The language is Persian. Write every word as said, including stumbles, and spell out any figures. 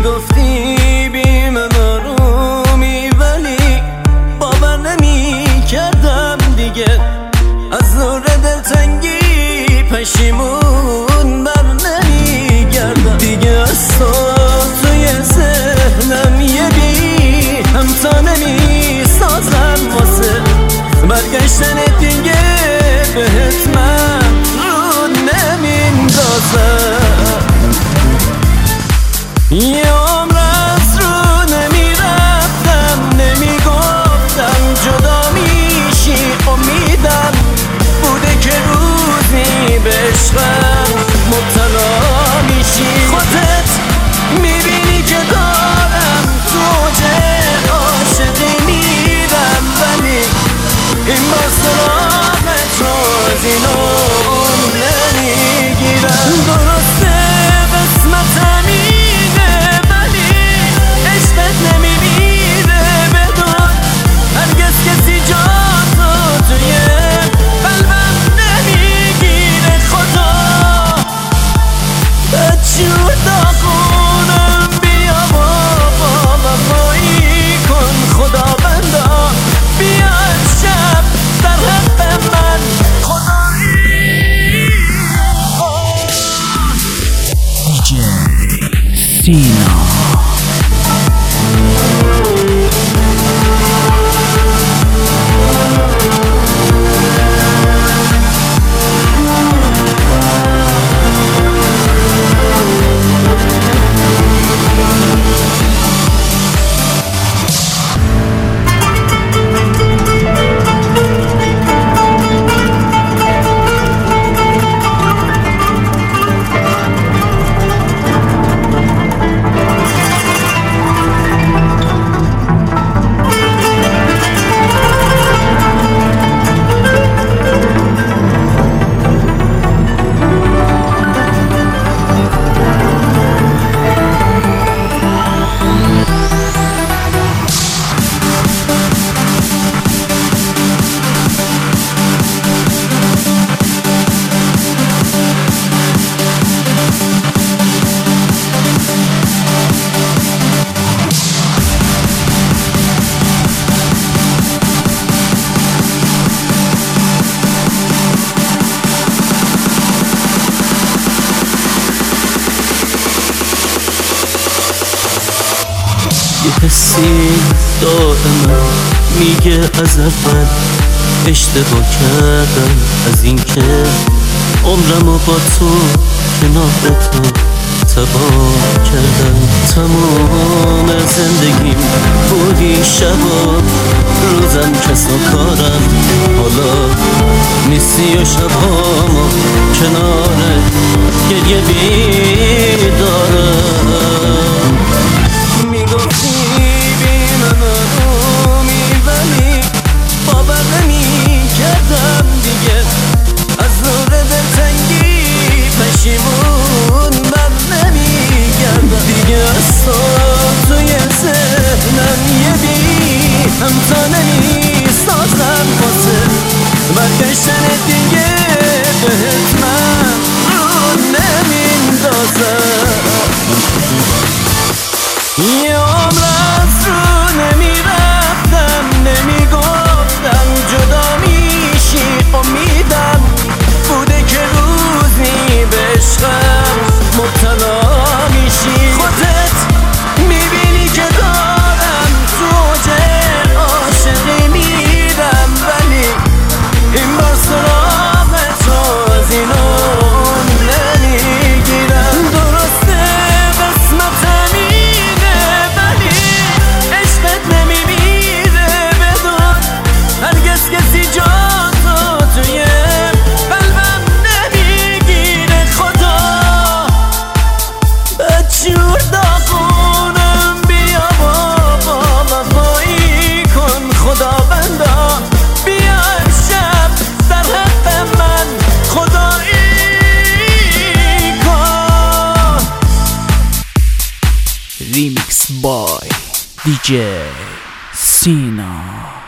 میگفتی بی من آرومی ولی باور نمی کردم دیگه. از نور دلتنگی پشیمون بر نمی گردم دیگه. از تو توی ذهنم یه بی همتا نمی سازم واسه برگشتن دیگه بهت من رو نمیندازم. یه عمر از رو نمی رفتم نمی گفتم جدا میشی. امیدم بوده که روزی به عشقم مبتلا میشی. خودت میبینی که دارم تو اوج عاشقی میرم ولی این بار سراغت رو از اینو نمیگیرم. درسته قسمتم اینه ولی عشقت نمیمیره. بدون هرگز کسی جا تو توی قلبم نمیگیره. خدا بدجور داغونم بیا بابا وفایی کن. خدا بندا بیا شب در حق من خدایی. دیجی سینا. یه حسی دائما میگه از اول اشتباه کردم از این که عمرمو با تو کنار تو تباه کردم. تمام زندگیم بودی شبا روزم کس و کارم. حالا نیستی و شبامو کنار گریه بیدارم. میگفتی بی من آرومی ولی باور نمی کردم دیگه. از نور دلتنگی پشیمون بر نمی گردم دیگه. از تو توی ذهنم یه بی همتا نمی سازم واسه برگشتن دیگه بهت من رو نمیندازم. یه عمر از رو نمی رفتم نمی گفتم جدا میشی. امیدم بوده که روزی به عشقم مبتلا میشی. خودت میبینی که دارم تو اوج عاشقی میرم ولی این بار سراغت رو از اینو نمیگیرم. درسته قسمتم اینه ولی عشقت نمیمیره. بدون هرگز کسی جا تو توی قلبم نمیگیره. خدا بدجور داغونم بیا بابا وفایی کن. خدا بندا بیا شب در حق من خدایی کن. ریمیکس بای دیجی سینا.